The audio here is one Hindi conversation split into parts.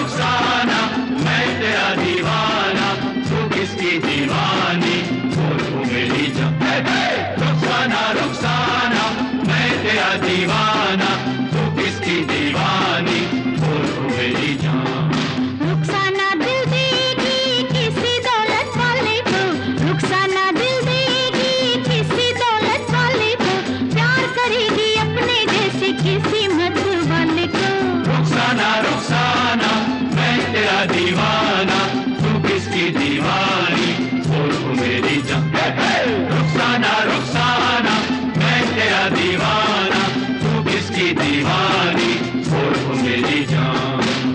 रुखसाना मैं तेरा दीवाना, तू किसकी दीवानी, बोल तू मेरी जान। रुखसाना रुखसाना मैं तेरा दीवाना, तू किसकी दीवानी, बोल तू मेरी जान। रुखसाना दिल देगी किसी दौलत वाले को, रुखसाना दिल देगी किसी दौलत वाले को, प्यार करेगी अपने जैसे किसी मत वाले को। रुखसाना रुखसाना मैं तेरा दीवाना, तू किसकी दीवानी, बोल तू मेरी जान। रुखसाना रुखसाना मैं तेरा दीवाना, तू किसकी दीवानी, बोल तू मेरी जान।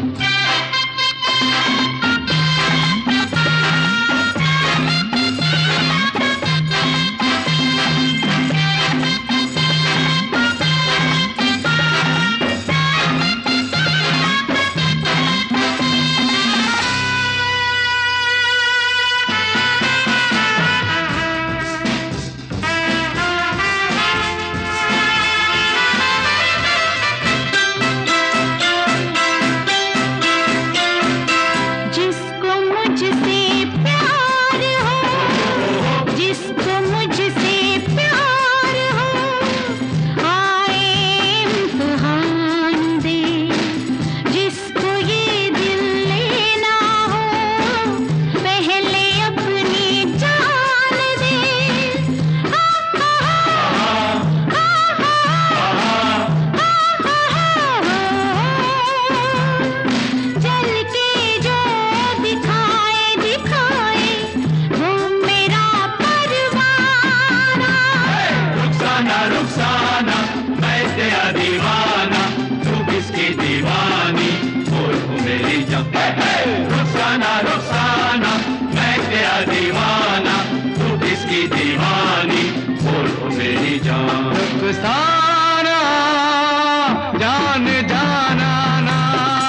रुखसाना मैं तेरा दीवाना, तू किसकी दीवानी, बोल तू मेरी जान। रुखसाना रुखसाना मैं तेरा दीवाना, तू किसकी दीवानी, बोल तू मेरी जान। रुखसाना जान जाना ना,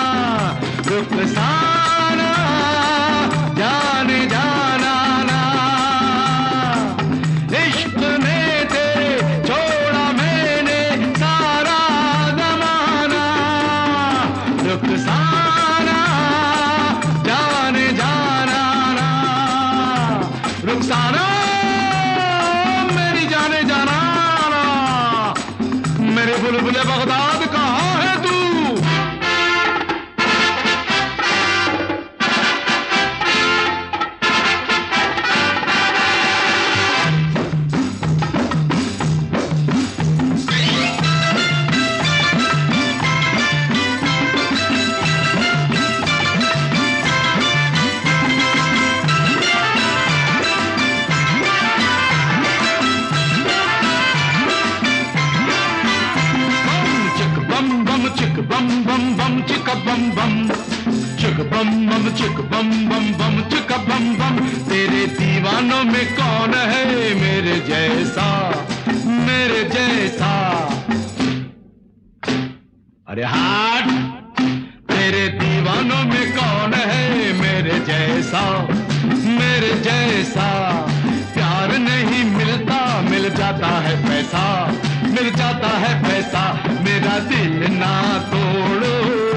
रुखसाना जान जाना ना, इश्क ने रुखसाना जान जाना ना। रुखसाना मेरी जाने जाना ना, मेरे बुलबुले बगदाद कहाँ है तू। चिक बम बम बम चिका बम बम, चिक बम बम चिक बम बम बम चिका बम बम। तेरे दीवानों में कौन है मेरे जैसा, मेरे जैसा। अरे हाथ, तेरे दीवानों में कौन है मेरे जैसा, मेरे जैसा। प्यार नहीं मिलता, मिल जाता है पैसा, मिल जाता है पैसा। मेरा दिल ना तोड़ो।